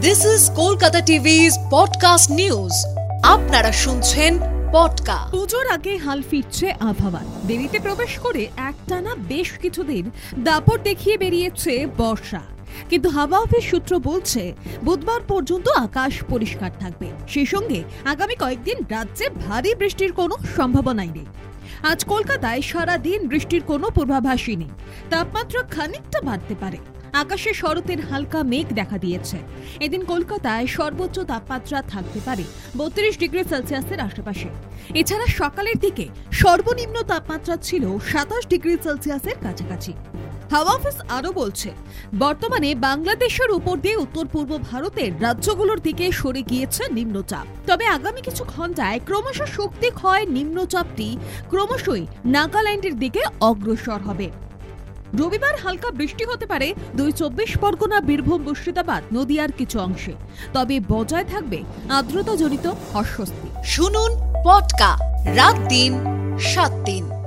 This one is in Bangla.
This is Kolkata TV's podcast news. আপনারা শুনছেন পডকাস্ট। পুজোর আগে হাল ফিরছে আবহাওয়া। দেরিতে প্রবেশ করে একটানা বেশ কিছুদিন দাপট দেখিয়ে বেরিয়েছে বর্ষা, কিন্তু হাওয়া অফিস সূত্র বলছে বুধবার পর্যন্ত আকাশ পরিষ্কার থাকবে। সেই সঙ্গে আগামী কয়েকদিন রাজ্যে ভারী বৃষ্টির কোনো সম্ভাবনাই নেই। আজ কলকাতায় সারাদিন বৃষ্টির কোনো পূর্বাভাসই নেই। তাপমাত্রা খানিকটা বাড়তে পারে। আকাশে শরতের হালকা মেঘ দেখা দিয়েছে। এদিন কলকাতায় সর্বোচ্চ তাপমাত্রা থাকতে পারে 32 ডিগ্রি সেলসিয়াসের আশেপাশে। এছাড়া সকালের দিকে সর্বনিম্ন তাপমাত্রা ছিল 27 ডিগ্রি সেলসিয়াসের কাছাকাছি। হাওয়া অফিস আরো বলছে, বর্তমানে বাংলাদেশের উপর দিয়ে উত্তর পূর্ব ভারতের রাজ্যগুলোর দিকে সরে গিয়েছে নিম্নচাপ। তবে আগামী কিছু ঘন্টায় ক্রমশ শক্তি ক্ষয় নিম্নচাপটি ক্রমশই নাগাল্যান্ডের দিকে অগ্রসর হবে। রবিবার হালকা বৃষ্টি হতে পারে 24 পরগনা, বীরভূম, মুর্শিদাবাদ, নদিয়ার কিছু অংশে। তবে বজায় থাকবে আর্দ্রতাজনিত অস্বস্তি। শুনুন পডকাস্ট রাত দিন 7 দিন।